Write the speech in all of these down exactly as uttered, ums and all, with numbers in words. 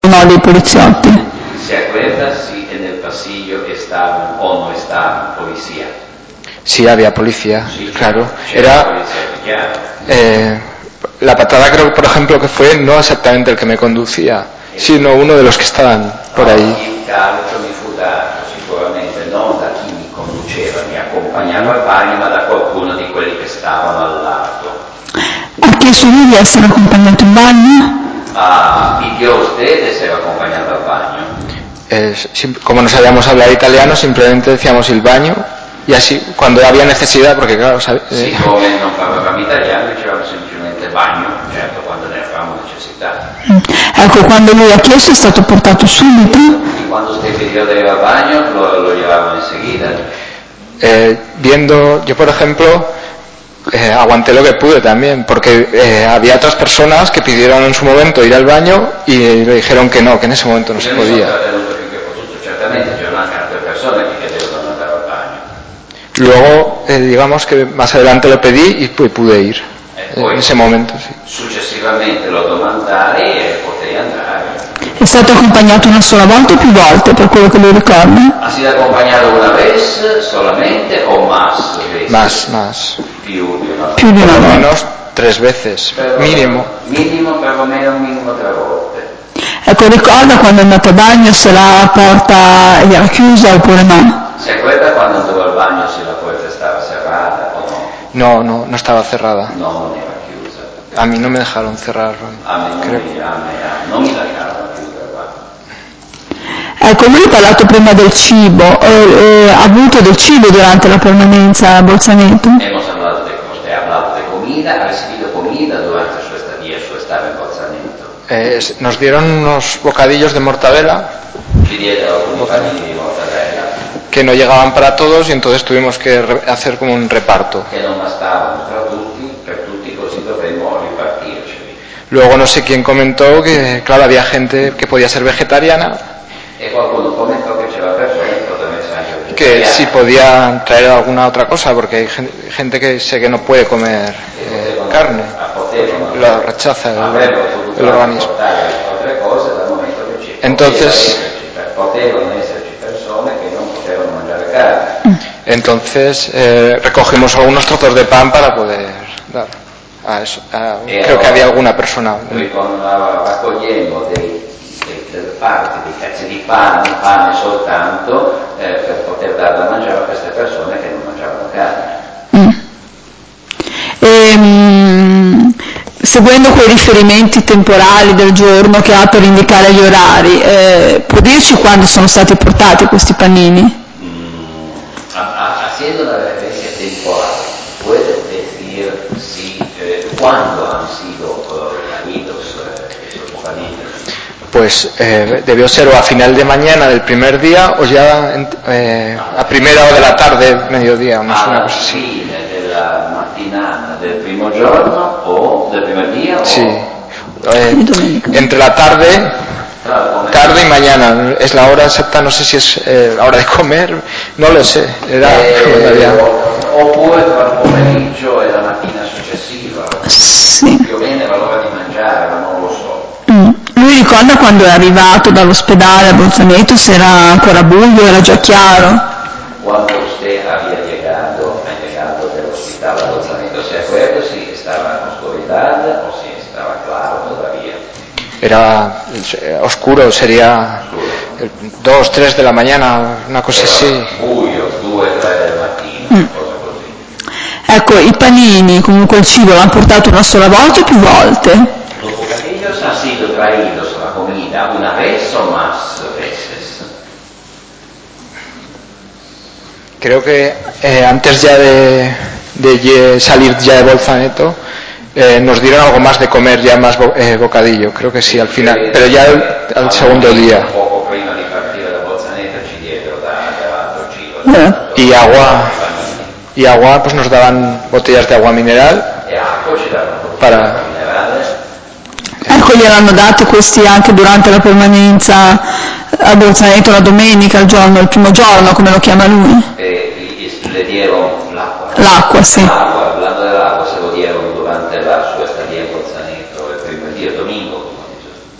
no dei poliziotti. Si acuerda si en el pasillo estaban o no estaban policía. Sí, había policía, Sí, claro. Era Era eh, la patada, creo, por ejemplo, que fue no exactamente el que me conducía, sino uno de los que estaban por ahí. Il calcio mi fu dato sicuramente non da chi mi conduceva, mi accompagnava al bagno, ma da qualcuno di quelli che stavano al lato. Ha chiesto lui di essere accompagnato in bagno? Ah, pidió usted de ser acompañado al baño. Eh, como no sabíamos hablar italiano, simplemente decíamos il bagno, y así, cuando había necesidad, porque claro, ¿sabes? Eh. Siccome non parlavamo italiano, dicevamo semplicemente bagno, certo, quando ne avevamo necessità. Ecco, quando lui ha chiesto è stato portato subito? Y cuando usted pidió de ir al baño, lo, lo llevaban enseguida. Eh, viendo, yo por ejemplo, eh, aguanté lo que pude también, porque eh, había otras personas que pidieron en su momento ir al baño y le dijeron que no, que en ese momento no se podía. Luego, eh, digamos que más adelante lo pedí y pude ir eh, en ese momento. Sì. Successivamente lo domandai e potei andare. È stato accompagnato una sola volta o più volte, per quello che lui ricorda? Ha sido acompañado una vez solamente o más veces? Más, más. Più di una volta. Più di una Por lo volta. menos tres veces, Pero, mínimo. Minimo, per lo meno un minimo tre volte. Ecco, ricorda quando è andato a bagno se la porta era chiusa oppure no? ¿Se acuerda cuando andò al bagno si la puerta estaba cerrada o no? No, no, no estaba cerrada. No, non era chiusa. A mí no me dejaron cerrarlo. A me non, creo. mi, a me, a, non mi lasciarono chiuderla. Ecco, lui ha parlato prima del cibo, eh, eh, ha avuto del cibo durante la permanenza a Bolzaneto? Hemos hablado de, usted ha hablado de comida, ha recibido comida durante su estadía, su estado en Bolzaneto. Eh, nos dieron unos bocadillos de mortadela. Ci diedero alcuni panini di mortadella. Que no llegaban para todos y entonces tuvimos que re- hacer como un reparto. Che non bastavano per tutti, per tutti così dovremmo ripartirceli. Luego no sé quién comentó que, claro, había gente que podía ser vegetariana. E qualcuno commentò che c'era persone che potevano essere anche vegetariane. Que si podía traer alguna otra cosa, porque hay gente que sé que no puede comer eh, carne, lo rechaza el, el organismo. Entonces, entonces eh, recogimos algunos trozos de pan para poder dar a eso. A, creo que había alguna persona. Delle parti, dei pezzi di pane, pane soltanto, eh, per poter dare da mangiare a queste persone che non mangiavano carne. Mm. Ehm, seguendo quei riferimenti temporali del giorno che ha per indicare gli orari, eh, può dirci quando sono stati portati questi panini? Mm, haciendo una referencia temporal, puede decir si, eh, cuándo han sido uh, traídos eh, estos panini? Pues eh, debió ser o a final de mañana del primer día o ya eh, a primera hora de la tarde, mediodía, no sé, una cosa así. Fine della mattinata del primo giorno o del primer día? Sí, eh, entre la tarde, tarde y mañana, es la hora exacta, no sé si es eh, la hora de comer, no lo sé, era eh, oppure tra il pomeriggio e la mattina successiva, sì. Più o meno era l'ora di mangiare, ma non lo so. Mm. Lui ricorda quando è arrivato dall'ospedale a Bolzaneto, se era ancora buio, era già chiaro? Quando usted había llegado, ha llegado del hospital a Bolzaneto, ¿se acuerda si estaba en oscuridad o si estaba claro todavía? Era eh, oscuro, sería dos, tres de la mañana, una cosa era así. Buio, due, tre del mattino, mm. cosa così. Ecco, i panini, comunque il cibo, l'hanno portato una sola volta o più volte? Los bocadillos han sido traídos a la comida una vez o más veces. Creo que eh, antes ya de, de salir ya de Bolzaneto eh, nos dieron algo más de comer, ya más bo, eh, bocadillo, creo que sí, al final, pero ya al, al segundo día. Un poco prima di partire da Bolzaneto ci diedero da altro cibo. Y agua, y agua, pues nos daban botellas de agua mineral. E acqua ci davano para Ecco, gliel'hanno dati questi anche durante la permanenza a Bolzaneto la domenica, il giorno, il primo giorno, come lo chiama lui? E le dieron l'acqua. L'acqua, sì. L'acqua, hablando dell'acqua, se lo dieron durante la sua stadia in Bolzaneto, il primo dia, domingo.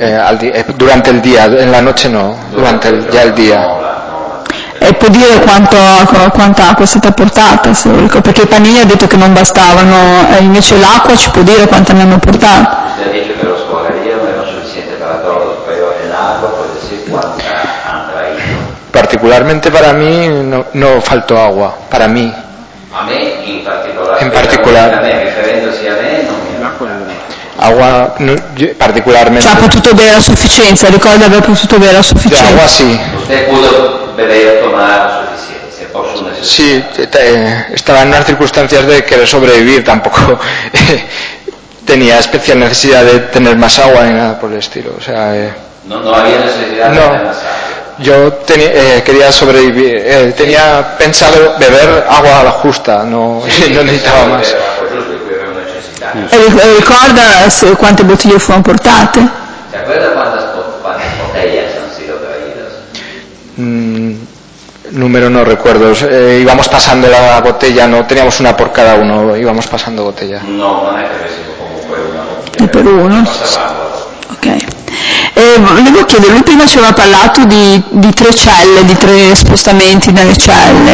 Eh, al di- eh, durante il día, en la noche no, durante il, già il día. E può dire quanto, quanta acqua è stata portata, se lo ricordo, perché i panini ha detto che non bastavano, e invece l'acqua ci può dire quanta ne hanno portata. Si ha detto che lo scogaría non era suficiente para todos, pero el agua puede decir cuánta han traído. Particularmente para mí no, no faltó agua, para mí. A me in particolare, In particolare. a me, riferendosi a me, non mi ha Agua no, yo- particularmente. Cioè ha potuto bere a sufficienza, ricorda di aver potuto bere a De sufficienza. agua sí. Usted pudo beber, tomar a suficiencia, por su necesidad. Sí, eh, estaba en unas circunstancias de querer sobrevivir, tampoco eh, tenía especial necesidad de tener más agua ni nada por el estilo. O sea, eh, No, no había necesidad de No. tener más agua. yo teni- eh, quería sobrevivir, eh, tenía pensado beber agua a la justa, no, no necesitaba más. Era acqua giusta, di cui aveva necessità. E ric- e ricorda se, quante bottiglie furono portate? ¿Se acuerda cuántas, po- cuántas botellas han sido traídas? Mm, número no recuerdo, eh, íbamos pasando la botella, no teníamos una por cada uno, íbamos pasando botella. No, non è che avessimo comunque una bottiglia. E per uno? Passavamo la bottiglia. Ok. E volevo chiedere, lui prima ci aveva parlato di, di tre celle, di tre spostamenti nelle celle,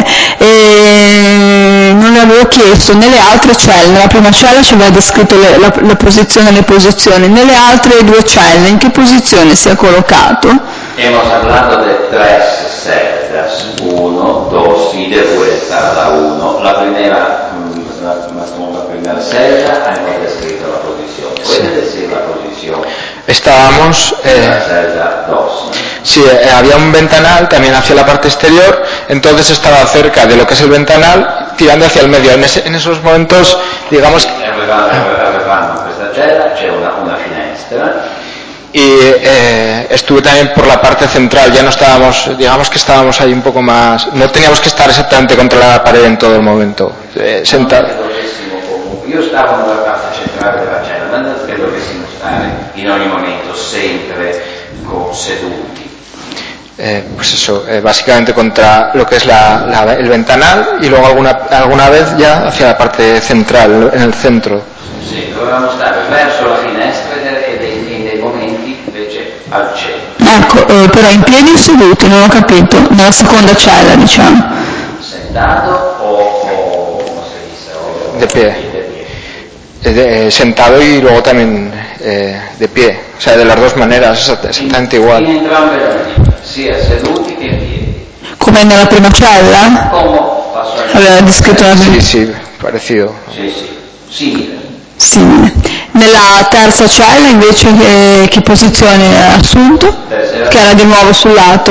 e non le avevo chiesto nelle altre celle, nella prima cella ci aveva descritto le, la, la posizione e le posizioni, nelle altre due celle in che posizione si è collocato? Hemos hablado de tres celdas, uno, dos y de vuelta a la uno. La primera, mm, la, la, la primera celda hemos descrito la posición. ¿Puede decir la posición Estábamos, de la eh, celda dos? sí, eh, había un ventanal también hacia la parte exterior, entonces estaba cerca de lo que es el ventanal, tirando hacia el medio. En, ese- en esos momentos, digamos, Avevamo, avevamo in questa cella, c'è una, una finestra, y eh, estuve también por la parte central, ya no estábamos, digamos que estábamos ahí un poco más, no teníamos que estar exactamente contra la pared en todo el momento, eh, non sentado. che dovessimo comunque, io stavo nella parte centrale della cella, ma non che dovessimo stare in ogni momento sempre co- seduti. Eh, pues eso, eh, básicamente contra lo que es la, la- el ventanal y luego alguna, alguna vez ya hacia la parte central, en el centro. Sì, dovevamo stare verso la finestra e de- e dei, e dei momenti invece al centro, Ecco, eh, però in piedi o seduti, non ho capito, nella seconda cella diciamo. sentato o, o come si dice, o, De pie. de pie. Eh, de- eh, sentado y luego también eh, de pie, o sea, de las dos maneras, exact- exactamente In igual. entrambe le maniere, sia seduti che in piedi. Come nella prima cella? Come passò in Aveva descritto la Sí, sí, parecido. Sì, sì, simile. simile. Nella terza cella invece che, che posizione ha assunto? Tercera, Che era di nuovo sul lato.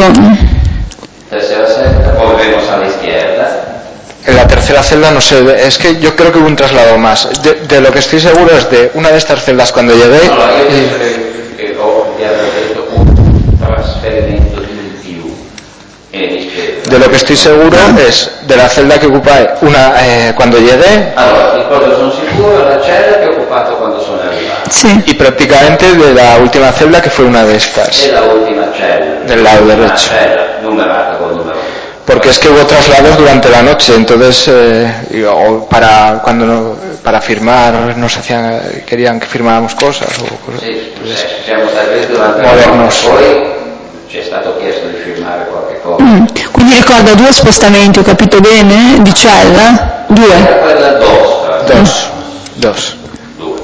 tercera celda, volvemos a la izquierda. En la tercera celda no sé, es que yo creo que hubo un traslado más. De, de lo que estoy seguro es de una de estas celdas cuando llegué. Allora, io y- penso che, che ho, vi avevo detto un trasferimento di un più. E mi spiego. De lo que estoy seguro es de la celda que ocupé una eh, cuando llegué Allora, di cosa sono sicuro è la cella che ho occupato quando sono arrivato. Sì. y prácticamente de la última celda que fue una de estas. E la ultima cella. Del lado Una derecho. cella numerata con numero. Porque es que hubo traslados durante la noche, entonces eh, y- o para cuando no- para firmar nos hacían querían que firmáramos cosas o cosas. Sì, sì, siamo stati durante Modernos. la notte, poi ci è stato chiesto di firmare qualche cosa. Mm. Quindi ricorda due spostamenti, ho capito bene? Di cella? Due. Era quella dos, tra l'altro. Dos, dos. Due.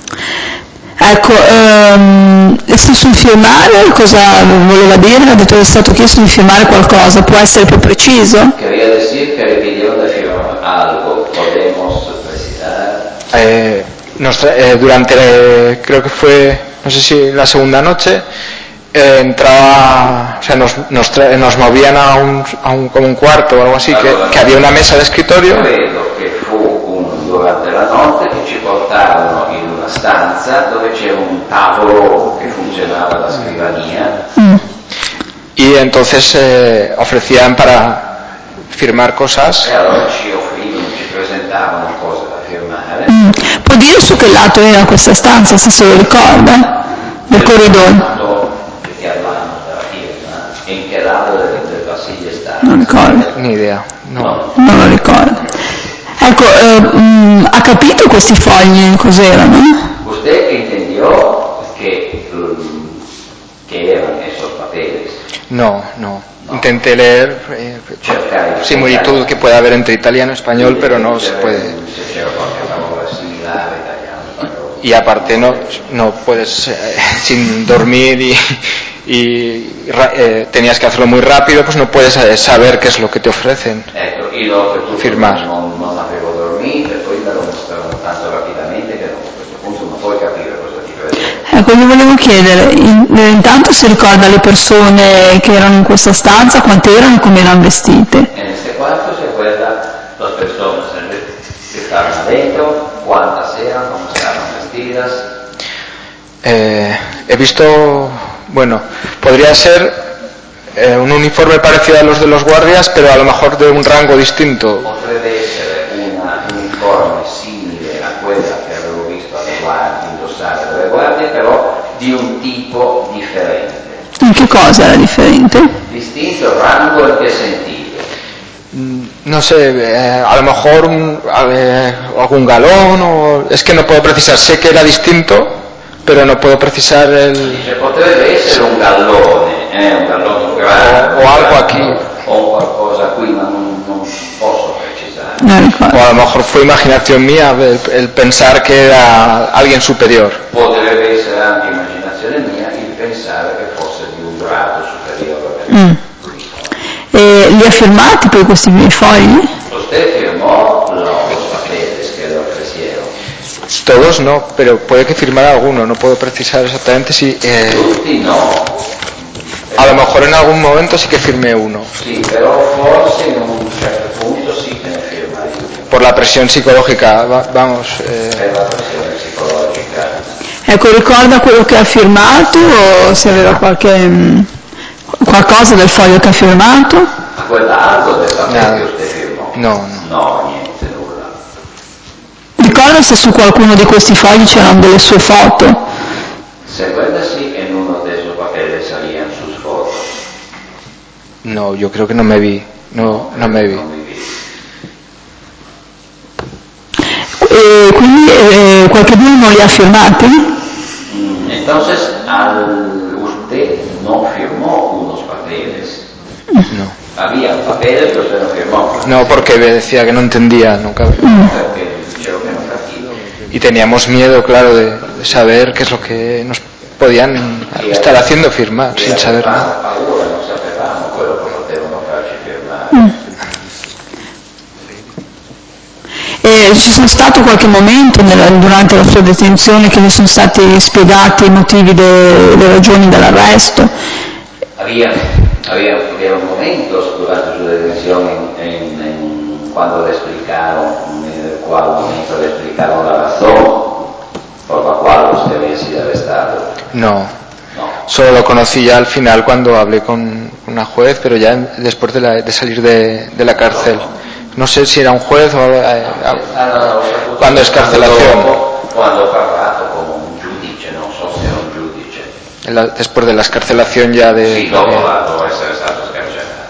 Ecco, ehm, e se sul firmare cosa voleva dire? Ha detto che è stato chiesto di firmare qualcosa, può essere più preciso? Quería decir que le pidieron de firmar algo. Podemos precisar. Eh, nos tra- eh, durante eh, creo que fue no sé si la segunda noche eh, entraba, o sea, nos, nos, tra- nos movían a un, a un como un cuarto o algo así, que, que había una mesa de escritorio. Credo che fu un, durante la notte che ci portarono in una stanza dove c'era un tavolo che funzionava da scrivania. Mm. Y entonces eh, ofrecían para firmar cosas. E allora ci offrivano, ci presentavano cose da firmare. Mm. Può dire su che lato era questa stanza, se se lo ricorda? Del corridoio? Lato che avevamo della firma e in che lato del, del passiglio sta. Non ricordo, Ni idea. No. non lo ricordo. Ecco, eh, mm, ha capito questi fogli cos'erano? Usted entendió que mm, leyeran esos papeles. No, no. no. Intenté leer eh, similitud que puede haber entre italiano y español, sí, pero no se puede. Y aparte no, no puedes, eh, sin dormir y, y eh, tenías que hacerlo muy rápido, pues no puedes saber qué es lo que te ofrecen. Ecco, io per tutto firmar. Non, non avevo dormito e poi me lo mostravano tanto rapidamente che a questo punto non puoi capire cosa ti vedo. Ecco, gli volevo chiedere, in, intanto si ricorda le persone che erano in questa stanza, quante erano e come erano vestite? En este cuarto se acuerda las personas que estaban dentro, cuántas eran, cómo estaban vestidas. Eh, he visto, bueno, podría ser eh, un uniforme parecido a los de los guardias, pero a lo mejor de un rango distinto. Potrebbe essere una, un uniforme simile a quella che avevo visto alle guardie, indossare dalle guardie, però di un tipo differente. In che cosa era differente? Distinto rango in che sentido? No sé, eh, a lo mejor un, eh, algún galón o... Es que no puedo precisar, sé que era distinto, pero no puedo precisar el... Dice, potrebbe essere un gallone, eh, un gallone grande, o, o algo aquí. O qualcosa qui, ma non, non posso precisare. O a lo mejor fue imaginación mía el, el pensar que era alguien superior. Potrebbe essere anche immaginazione mia il pensare che fosse di un grado superiore. Mm. E li ha firmati poi questi miei fogli? Usted firmó los papeles que le ofrecieron. Todos no, pero puede que firmara alguno, no puedo precisar exactamente si... Eh, Tutti no. A lo mejor en algún momento sí que firmé uno. Sí, pero forse in un certo punto sì che ne firma uno. Por la presión psicológica, va, vamos... Eh... Per la pressione psicologica. Ecco, ricorda quello che ha firmato o se aveva qualche... Mh, qualcosa del foglio che ha firmato? Quell'altro del papel che usted firmò? No, no. No, niente, nulla. Ricorda se su qualcuno di questi fogli c'erano delle sue foto? Se quella sì, en uno de esos papeles salían sus fotos. No, yo creo que no me vi. No, no me vi. No mi vi. E quindi eh, qualcuno non li ha firmati? Mm, entonces, al, usted no firmó unos papeles. No. Había papeles que usted no firmó. No, porque decía que no entendía nunca. Porque dicevo que no capito. Y teníamos miedo, claro, de, de saber qué es lo que nos podían estar haciendo firmar y sin saber nada. Paura, non sapevamo quello che potevano farci firmare. Mm. E ci sono stato qualche momento nella, durante la sua detenzione che gli sono stati spiegati i motivi, de, le ragioni dell'arresto? Había, había, había momentos durante su detención en, en, en, cuando le explicaron, en el cual momento le explicaron la razón por la cual usted había sido arrestado. No. No. Solo lo conocí ya al final cuando hablé con una juez, pero ya después de, la, de salir de, de la cárcel. No sé si era un juez o eh, eh, cuando escarcelación. Cuando ha parlato con un giudice, non so se era un giudice. La, después de la escarcelación ya de... Sì, dopo dopo essere stato scarcerato.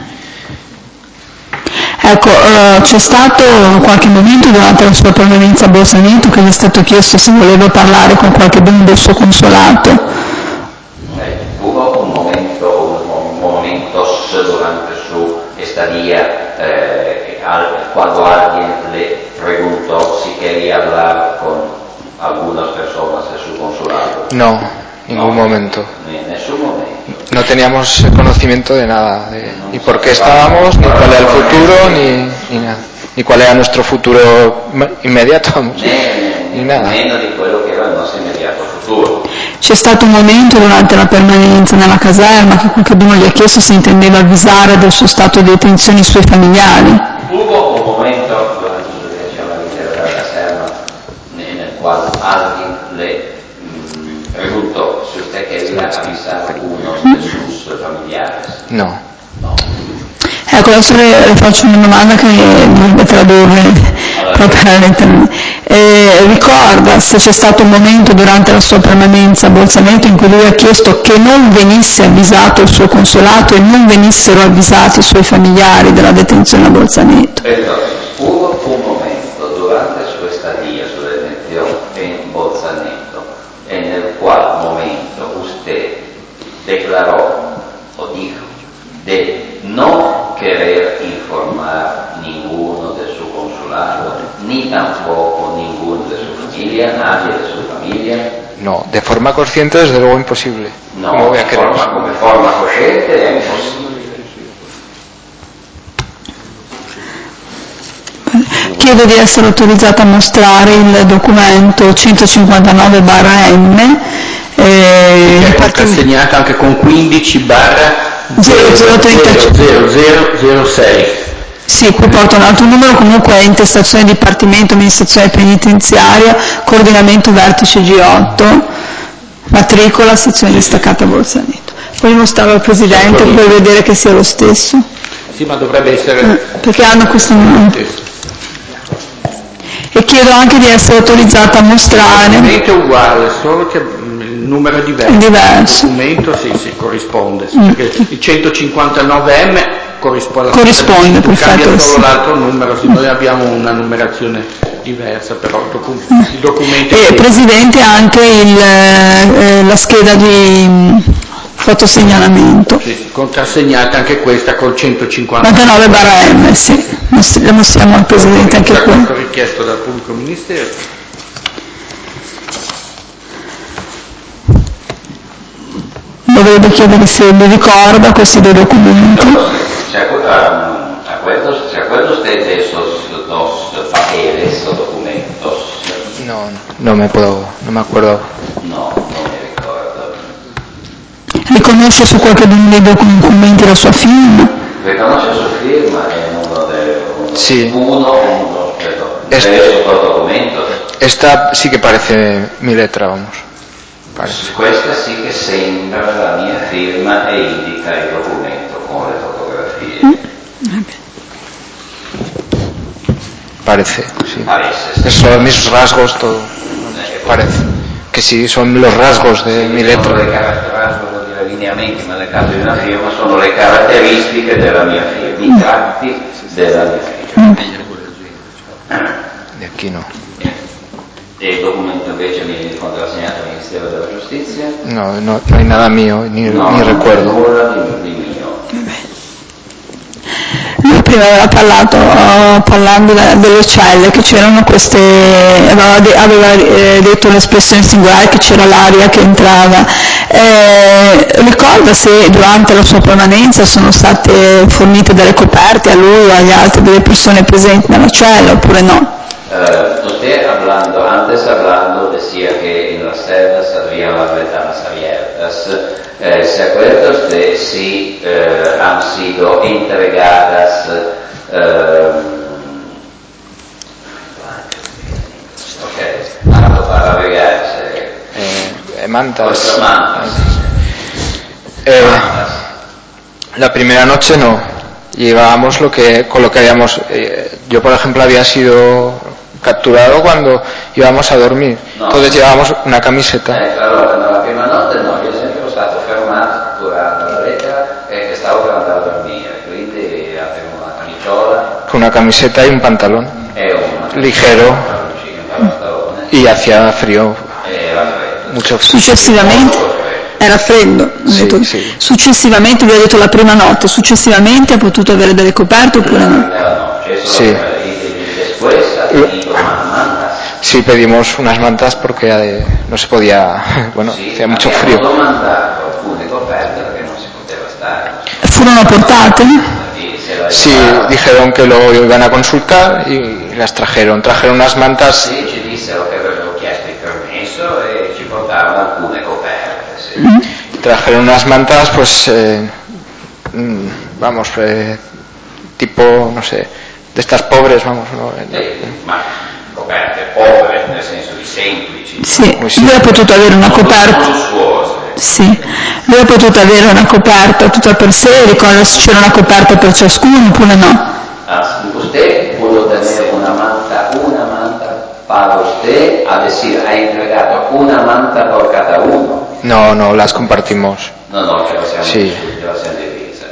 Ecco, uh, c'è stato qualche momento durante la sua permanenza a Bolzaneto che gli è stato chiesto se voleva parlare con qualcuno del suo consolato? Eh, hubo un momento, un momentos durante su estadía eh, al, cuando alguien le preguntó si quería hablar con algunas personas de su consulado. No, ningún no, momento. Ni en ningún momento. No teníamos conocimiento de nada, de, no ni por qué estábamos, ni cuál era el futuro, ni, ni nada, ni cuál era nuestro futuro inmediato, vamos, ne, ni nada. Meno di quello che era il nostro immediato futuro. C'è stato un momento durante la permanenza nella caserma che qualcuno gli ha chiesto se intendeva avvisare del suo stato di detenzione i suoi familiari? Hubo un momento durante su detenzione all'interno della caserma nel quale alguien le mh, preguntò se usted quería avisar a uno de sus familiares. No. No. Ecco, adesso le, le faccio una domanda che dovrebbe tradurre allora, proprio letteralmente. Eh, ricorda se c'è stato un momento durante la sua permanenza a Bolzaneto in cui lui ha chiesto che non venisse avvisato il suo consolato e non venissero avvisati i suoi familiari della detenzione a Bolzaneto? Entonces, hubo un momento durante su estadía, su detención en Bolzaneto, en el cual momento usted, de declaró, o dijo, de no querer informar ninguno de su consulado, ni tampoco ninguno de su familia, nadie de su familia. No, de forma consciente desde luego imposible. No, ¿Cómo voy a querer? Forma, come forma cosciente è impossibile. Chiedo di essere autorizzata a mostrare il documento centocinquantanove barra M, eh, è contrassegnato anche con quindici barra zero zero zero sei. Sì, qui porto un altro numero, comunque è intestazione Dipartimento, amministrazione penitenziaria, coordinamento vertice G otto, matricola, sezione distaccata Bolzaneto. Poi mostrare al Presidente per vedere che sia lo stesso. Sì, ma dovrebbe essere... Eh, perché hanno questo numero. E chiedo anche di essere autorizzata a mostrare... Il documento è uguale, solo che il numero è diverso. È diverso. Il documento sì, sì, corrisponde, sì, Mm. perché il centocinquantanove M corrisponde, Corrisponde, perfetto, cambia solo sì. l'altro numero, sì, noi abbiamo una numerazione diversa, però il, docu- il documento è E quello. Presidente anche il, eh, la scheda di mm, fotosegnalamento. Sì, contrassegnata anche questa col centocinquantanove. novantanove barra M, sì. Mostri- La mostriamo al Presidente anche qui. Questo richiesto dal pubblico ministero. Dovrebbe chiedere se li ricorda questi due documenti. ¿Se acuerdan, acuerdos, ¿se acuerda usted de esos dos papeles o documentos? No, no me puedo, no me acuerdo. No, non mi ricordo. Riconosce su qualche dei documenti la sua firma? Riconosce su firma en uno de uno, Sí. uno, uno perdón, Este- de esos dos documentos. Esta sí que parece mi letra, vamos. Parece. Questa sì che sembra la mia firma e indica il documento con le fotografie. Parece, sí. Parece, sì. Son mis rasgos, todo. Eh, Parece. Que sí, son los rasgos de mi Sono le letra. caratteristiche, vuol dire lineamenti, ma nel caso di una firma sono le caratteristiche della mia firma, i tratti della mia firma. De aquí no. E il documento invece viene contrassegnato al Ministero della Giustizia? No, no, no hay nada mío, ni, No, ni recuerdo. nulla di, di mio. Lui prima aveva parlato, uh, parlando de- delle celle, che c'erano queste, aveva, de- aveva eh, detto un'espressione singolare, che c'era l'aria che entrava. Eh, ricorda se durante la sua permanenza sono state fornite delle coperte a lui o agli altri delle persone presenti nella cella oppure no? Uh, usted hablando, antes hablando decía que en las celdas había las ventanas abiertas. Eh, ¿Se acuerda usted si eh, han sido entregadas eh, ok, algo para regarse? Eh, mantas. Pues mantas. Eh, Mantas. la primera noche no. Llevábamos lo que, con lo que habíamos. Eh, yo, por ejemplo, había sido capturado cuando íbamos a dormir. No. Entonces llevábamos una camiseta. Eh, allora, nella prima notte no, io sempre ero stato fermato, catturato alla lettera e che stavo per andare a dormire, quindi avevo una camiciola Con una camiseta y un pantalón e una ligero un pantalone y hacía frío, e era freddo. mucho frío. Successivamente era freddo, ha Sì, detto. sì. Successivamente, vi ho detto la prima notte, successivamente ha potuto avere delle coperte oppure no? No, cioè solo Sì. después ha tenido más mantas. Sí, pedimos unas mantas porque eh, no se podía, bueno, Sì, hacía mucho abbiamo frío. domandato alcune coperte perché non si poteva stare. Furono portate? Quindi se la Sí, ricordava. dijeron que lo iban a consultar y las trajeron. Trajeron unas mantas, Sì, ci dissero che avrebbero chiesto il permesso e ci portavano alcune coperte. Sì. trajeron unas mantas, pues, eh, mm, vamos, eh, tipo, no sé, de estas pobres, vamos, ¿no? Eh, ma coperte povere, nel senso di semplici, Sì, Sì. lui ha potuto avere una coperta. lussuose. Sì, lui ha potuto avere una coperta tutta per sé, ricorda se c'era una coperta per ciascuno oppure no? Anzi, usted pudo tener una manta, una manta para usted, a decir, ha entregato una manta por cada uno. No, no, las compartimos. No, no, ce la siamo, Sì. ce la siamo divisa.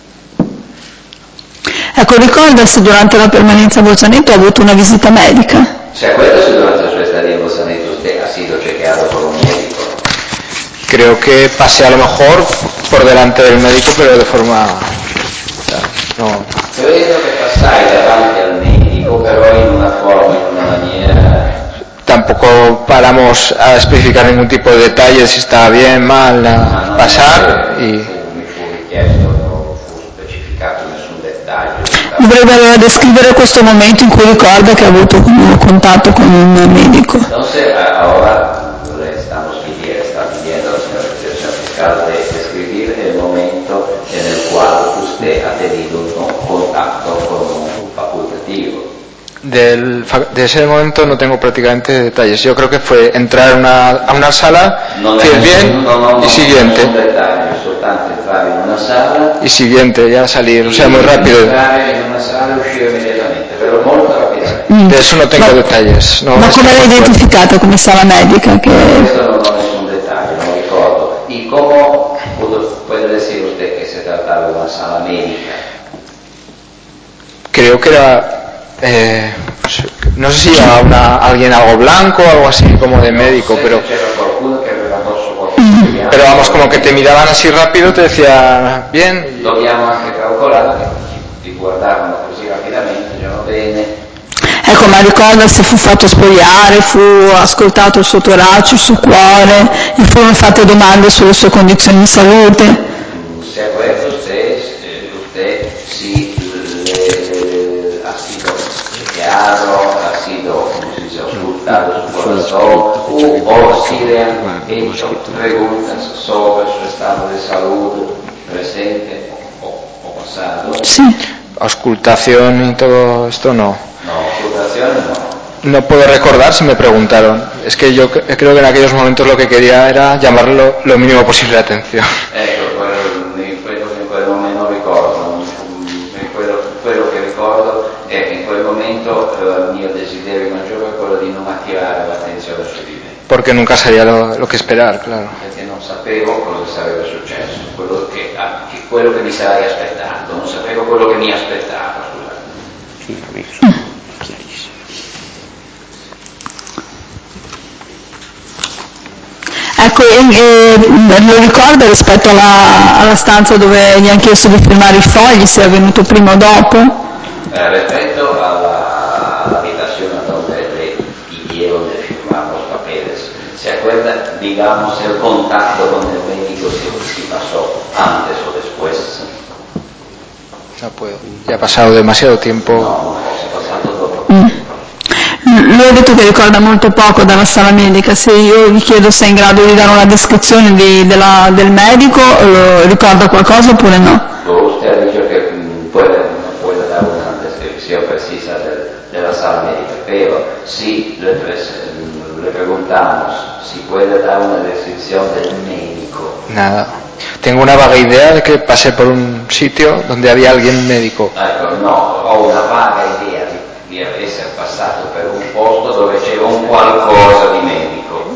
Ecco, ricorda se durante la permanenza a Bolzaneto ha avuto una visita medica? ¿Se acuerda si durante su estadía en Bolzaneto usted ha sido chequeado por un médico? creo que pasé a lo mejor por delante del médico, pero de forma... no. Credo che passai davanti al medico, però in una forma, in una maniera... Tampoco paramos a especificar ningún tipo de detalle, si estaba bien, mal, a pasar y... Mi fu richiesto, non fu specificato nessun dettaglio. Dovrebbe descrivere questo momento in cui ricorda che ha avuto un contatto con un medico. Entonces, ahora le estamos pidiendo, está pidiendo a la señora Dirección Fiscal de describir el momento en el cual usted ha tenido un contacto con un facultativo. Del, de ese momento no tengo prácticamente detalles. Yo creo que fue entrar a una, a una sala, non decir bien no, no, no, y siguiente. Un dettaglio, soltanto entrare in una sala y siguiente, ya salir, o sea, muy rápido. Entrare in una sala e uscire immediatamente, però molto rapidamente. Mm. De eso no tengo ma, detalles. No, ma come l'hai identificata come sala medica? Che... Questo non ho nessun dettaglio, non ricordo. ¿Y cómo puede decir usted que se trataba de una sala médica? Creo que era... Eh, no sé si llevaba una, alguien algo blanco o algo así como de médico, pero pero vamos, como que te miraban así rápido, te decía bien. Dobbiamo anche calcolare che ti guardavano così rapidamente, dicevano bene. Ecco, ma ricorda se fu fatto spogliare, fu ascoltato il suo torace, il suo cuore, gli furono fatte domande sulle sue condizioni di salute. Se questo usted, usted sí le, ha sido chequeado, ha sido, como se dice, auscultado su corazón, o si le han hecho preguntas sobre su estado de salud presente o, o pasado. Sí. Auscultación y todo esto no. No, auscultación no. No puedo recordar si me preguntaron. Es que yo creo que en aquellos momentos lo que quería era llamarle lo, lo mínimo posible de atención. Ecco, quello, in quello, in quel momento non ricordo, in quello, quello che ricordo è che in quel momento eh, il mio desiderio maggiore è quello di non attirare l'attenzione su di me. Porque nunca sabía lo, lo que esperar, claro. Perché non sapevo cosa sarebbe successo, quello che, ah, che, quello che mi sarei aspettato, non sapevo quello che mi aspettava, scusate. Sì, chiarissimo. Ecco, e, e, lo ricorda rispetto alla, alla stanza dove gli hanno chiesto di firmare i fogli, se è venuto prima o dopo? Eh, rispetto alla, all'abitazione donde le pidieron de firmar los papeles, ¿se acuerda, digamos, el contacto con el médico si, si pasó antes o después? No puedo, ya ha pasado demasiado tiempo. No, si è passato dopo. Mm. Lui ha detto che ricorda molto poco dalla sala medica. Se io gli chiedo se è in grado di dare una descrizione di, della, del medico, eh, ricorda qualcosa oppure no? Usted ha dicho que puede, no puede dar una descripción precisa de, de la sala médica, pero si le, le preguntamos si puede dar una descripción del médico. Nada. Tengo una vaga idea de que pasé por un sitio donde había alguien médico. Ecco, no, ho una vaga idea di, di essere passato per un posto dove c'era un qualcosa di medico.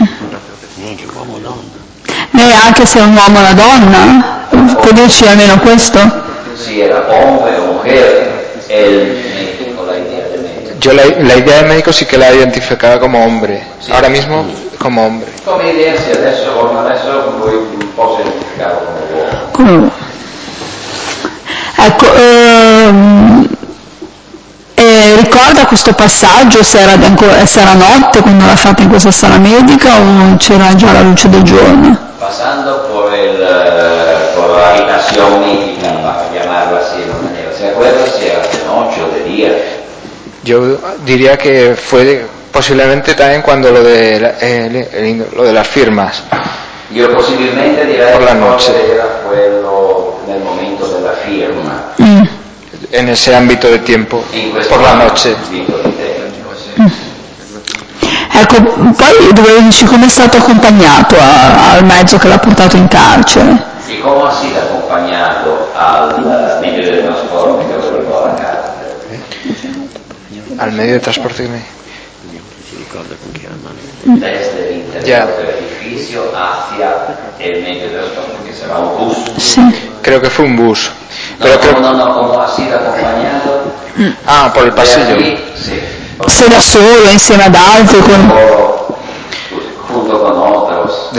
Neanche se è un uomo o una donna? Può dirci almeno questo? Si era hombre o mujer, el médico, la idea del médico. Yo la, la idea del médico sí que la identificaba como hombre. Sí. Ahora mismo como hombre. Come idea, sì, adesso, adesso posso identificarlo come uomo. Come? Ecco, ehm, eh, ricorda questo passaggio, se era, ancora, se era notte quando l'ha fatta in questa sala medica o c'era già la luce del giorno? Pasando por, el, por la habitación médica, para llamarlo así de una manera, ¿se acuerda si era de noche o de día? Yo diría que fue posiblemente también cuando lo de, la, eh, lo de las firmas. Yo posiblemente direi por la noche. Que era quello nel momento della firma. Mm. En ese ámbito de tiempo, por la noche. Mm. Ecco, poi dovevo dirci come è stato accompagnato a, al mezzo che l'ha portato in carcere. E come ha sido accompagnato al medio di trasporto che lo portò a carcere? Al medio de transporte que me... Desde el interior yeah. del edificio hacia el medio de transporte, que será un bus. Sí. Creo que fue un bus. No, Pero no, creo... no, no, como ha sido acompañado. Mm. Ah, por el pasillo. Aquí, sí. Se da solo, insieme ad altri. Con... Junto con otros. De eso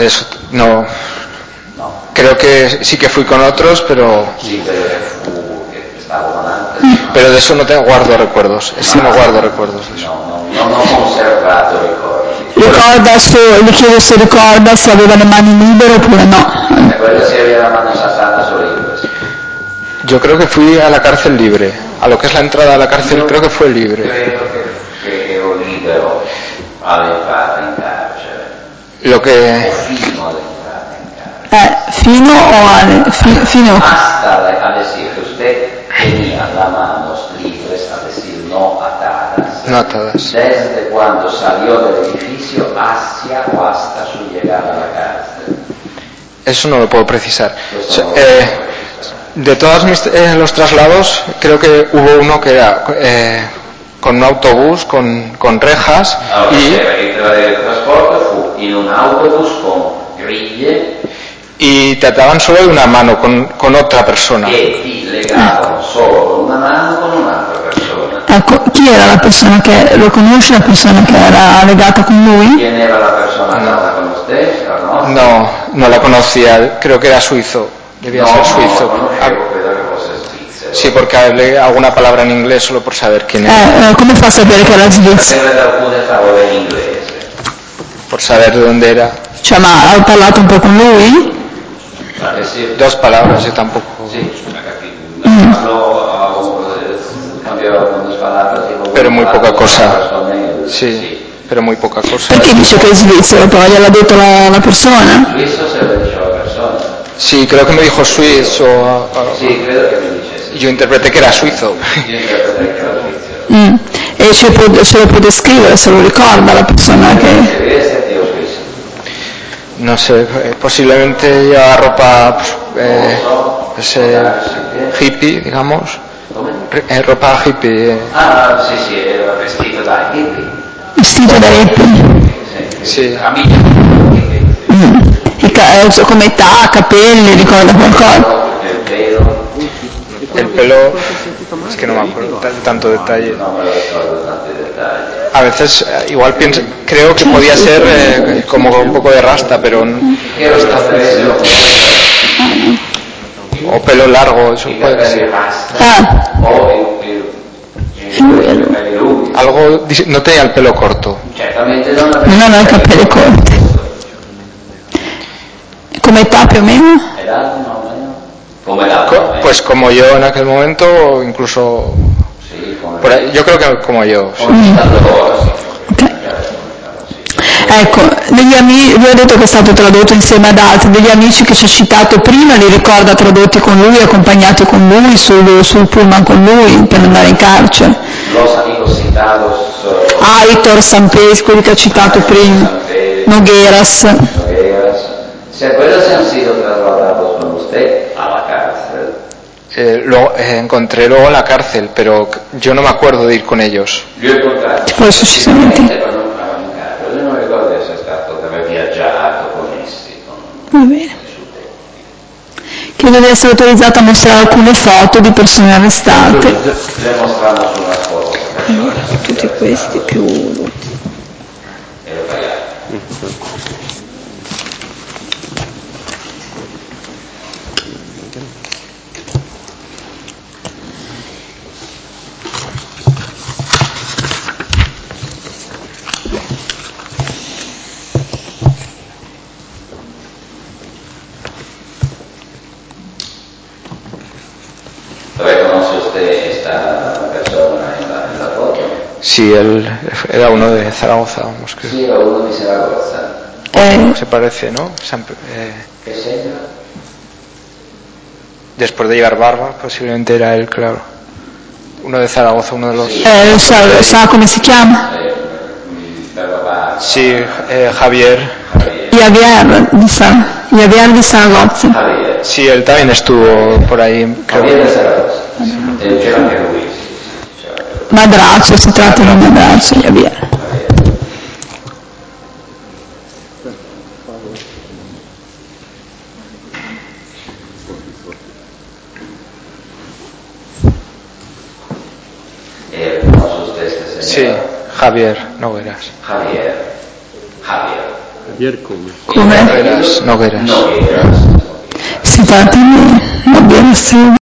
No. No. Creo que sí que fui con otros, pero... Sí, pero che stavo con altri. Pero de eso no te guardo recuerdos. Sí, no guardo recuerdos de eso. No, no, non ho conservato ricordi. Ricorda se, gli chiedo se ricorda se aveva le mani libere oppure no. E quella si aveva la mano saltata solo in questo. Yo creo que fui a la cárcel libre. A lo que es la entrada a la cárcel creo que fue libre. Credo che, che ero libero all'entrata in carcere. Lo que... O fino all'entrata in carcere. Eh, fino o alle... Fi, fino... Hasta a decir que usted tenía la mano libres, a decir no atadas. No atadas. Desde cuando salió del edificio hacia o hasta su llegada a la cárcel. Eso no lo puedo precisar. Eh, de todos mis, eh, los traslados, creo que hubo uno que era eh, con un autobús, con, con rejas. Allora, y el transporte fu in un autobus con griglie. Y te ataban solo de una mano con, con otra persona. E ti legavano solo con una mano con un'altra persona. Ecco, chi era la persona che... lo conosce la persona che era legata con lui? ¿Quién era la persona que estaba con usted? ¿No? No, no la conocía, creo que era suizo, debía no, ser suizo. No, no conoscevo, credo che fosse svizzero. Sí, porque hablé alguna palabra en inglés solo por saber quién era. Eh, come fa a sapere che era svizzero? Sapere alcune parole in inglese. Por saber de dónde era. Cioè, ma ha parlato un po' con lui? Eh sì. Dos palabras, yo tampoco. Sì, mm. Parlo, cambiò unas palabras. Pero muy poca cosa. Sì. Sí, pero muy poca cosa. Perché dice che è svizzero? Poi gliel'ha detto la, la persona? Suizo se lo dice la persona. Sí, creo que me dijo suizo. Uh, sí, credo que me dice sí. Yo interpreté que era suizo. Io interpreté che era svizzero. Mm. E ce, può, ce lo può descrivere, se lo ricorda la persona che... No sé, eh, posiblemente llevaba ropa eh, pues, eh, hippie, digamos. Eh, ropa hippie. Eh. Ah, sì, sì, era vestito da hippie. Vestito da hippie? Sì. Mm. E ca- come età, capelli, ricorda qualcosa? Il pelo. El pelo, es que no me acuerdo t- tanto detalle. No me lo ricordo tanti dettagli. A veces eh, igual pienso, creo que podía ser eh, como un poco de rasta, pero no está. O pelo largo, eso puede ser. Ah. O il, il, il, algo, no tenía el pelo corto. Certamente non aveva. Non aveva i capelli corti. Come età più o meno? Edad, no, meno. Come edad. Co- pues como yo en aquel momento, o incluso. Sì, come Por ahí, yo creo que como yo. Sí. Come ora, sì. Ecco, degli amici, vi ho detto che è stato tradotto insieme ad altri, degli amici che ci ha citato prima li ricorda tradotti con lui, accompagnati con lui, sul, sul pullman con lui per andare in carcere. Los amigos citados. Aitor, Sampesi, quelli che ha citato prima, Nogueras. Nogueras. Se quellos han sido trasladados con usted a la cárcel. Eh, lo eh, encontré luego en la cárcel, pero yo no me acuerdo de ir con ellos. Io ho incontrato. Poi successivamente. Io non ricordo di essere stato, di aver viaggiato con essi. Va bene. Credo di essere autorizzata a mostrare alcune foto di persone arrestate. Le mostrano sulla foto. Allora, tutti questi più... E lo pagate. ¿Reconoce usted esta persona en la, en la foto? Sí, él era uno de Zaragoza, vamos, creo. Sí, o uno de Zaragoza. Eh, Se parece, ¿no? San- eh, ¿Qué señor? después de llevar barba, posiblemente era él, claro. Uno de Zaragoza, uno de los... eh, sa, sa come si chiama? Eh, Barba Sí, eh, Javier. Javier di, Sa- Javier di Saragozza. Javier. Sí, él también estuvo por ahí, creo. Javier de Zaragoza. Eh, c'era anche lui. Madrazo, si tratta di un madrazo, Javier. Eh, ¿Reconoce usted este señor? Sí, Javier, no verás. Javier. Javier. Pier come? Come? Nogueras, Nogueras. Nogueras. Si tratta di Nogueras.